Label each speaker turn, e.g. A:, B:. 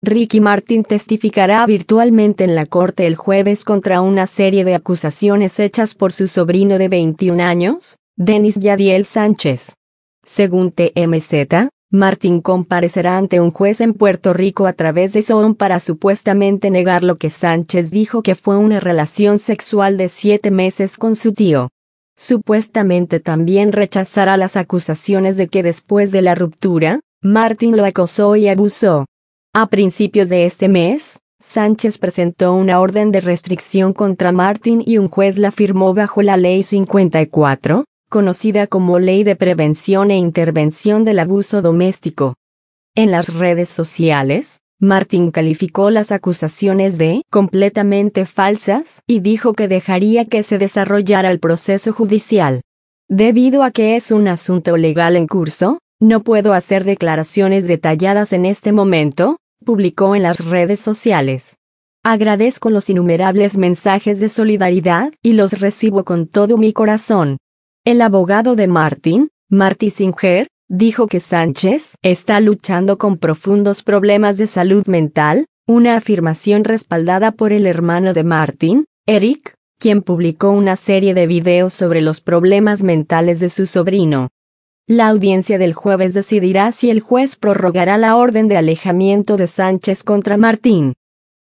A: Ricky Martin testificará virtualmente en la corte el jueves contra una serie de acusaciones hechas por su sobrino de 21 años, Denis Yadiel Sánchez. Según TMZ, Martin comparecerá ante un juez en Puerto Rico a través de Zoom para supuestamente negar lo que Sánchez dijo que fue una relación sexual de 7 meses con su tío. Supuestamente también rechazará las acusaciones de que después de la ruptura, Martin lo acosó y abusó. A principios de este mes, Sánchez presentó una orden de restricción contra Martin y un juez la firmó bajo la Ley 54, conocida como Ley de Prevención e Intervención del Abuso Doméstico. En las redes sociales, Martin calificó las acusaciones de completamente falsas y dijo que dejaría que se desarrollara el proceso judicial. Debido a que es un asunto legal en curso, no puedo hacer declaraciones detalladas en este momento, publicó en las redes sociales. Agradezco los innumerables mensajes de solidaridad y los recibo con todo mi corazón. El abogado de Martin, Marty Singer, dijo que Sánchez está luchando con profundos problemas de salud mental, una afirmación respaldada por el hermano de Martin, Eric, quien publicó una serie de videos sobre los problemas mentales de su sobrino. La audiencia del jueves decidirá si el juez prorrogará la orden de alejamiento de Sánchez contra Martin.